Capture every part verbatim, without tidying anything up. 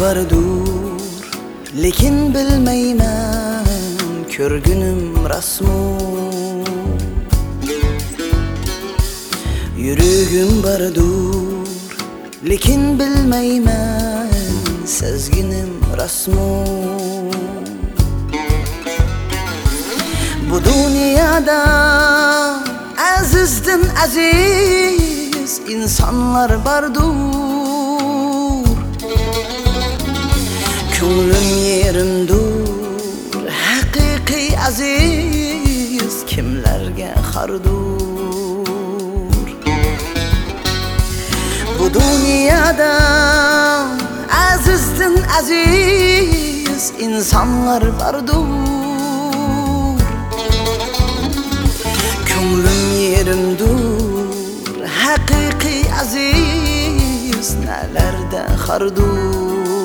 bardur, lekin bilmayman ko'rgunim rasmu. Yuragim bardur, lekin bilmayman sezginim rasmu. Bu dünyada azizden aziz insanlar bardur. Ko'nglim yerimdur, haqiqiy aziz kimlarga xardur. Bu dünyada azizden aziz insanlar bardur. Ko'nglim yerimdur, haqiqiy aziz nalarda xardur.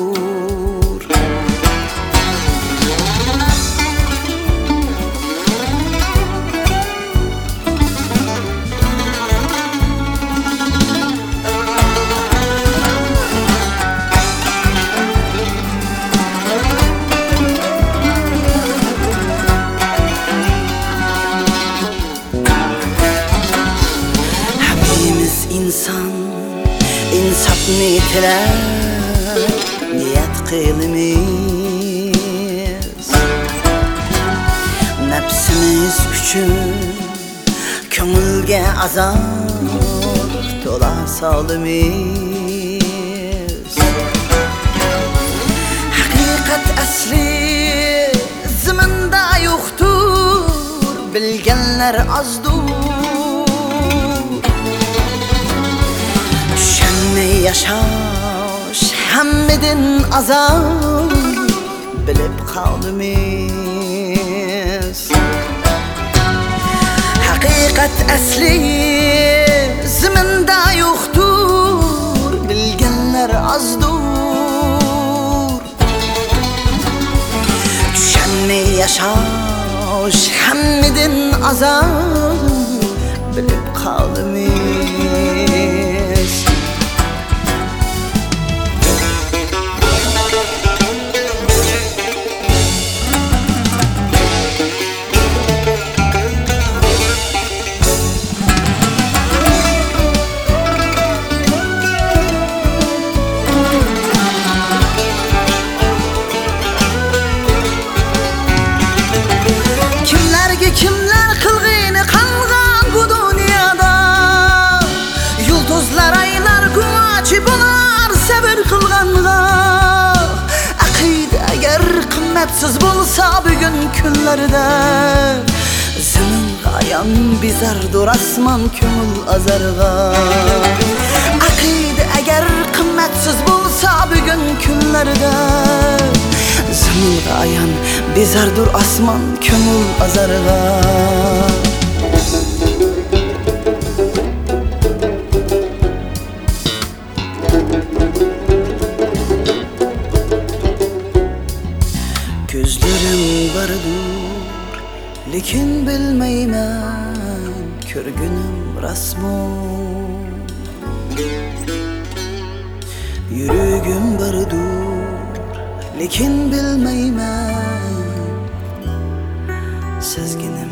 İnsan insafni tiler, niyat qilimiz. Nafsimiz uchun ko'ngilga azob to'la solimiz. Haqiqat asli ziminda yo'qtur, bilganlar ozdur. Yaşaş hammedin azab bilip kaldımız. Hakikat asli ziminde yoktur, bilgenler azdur. Düşenme yaşaş hammedin azab bilip kaldımız. Kimler kılgını kalgan bu dünyada, yıldızlar aylar gümaçı bular sever kılganla. Akide eğer kıymetsiz bulsa bugün günlerde, zemin kayan bizardır asman kömül azarga. Akide eğer kıymetsiz bulsa bugün günlerde, zemin kayan bizardır asman kömül azarga. Gözlerim bardur, lekin bilmeymen ko'rgunim rasmu. Yuragim bardur, lekin bilmeymen sezginim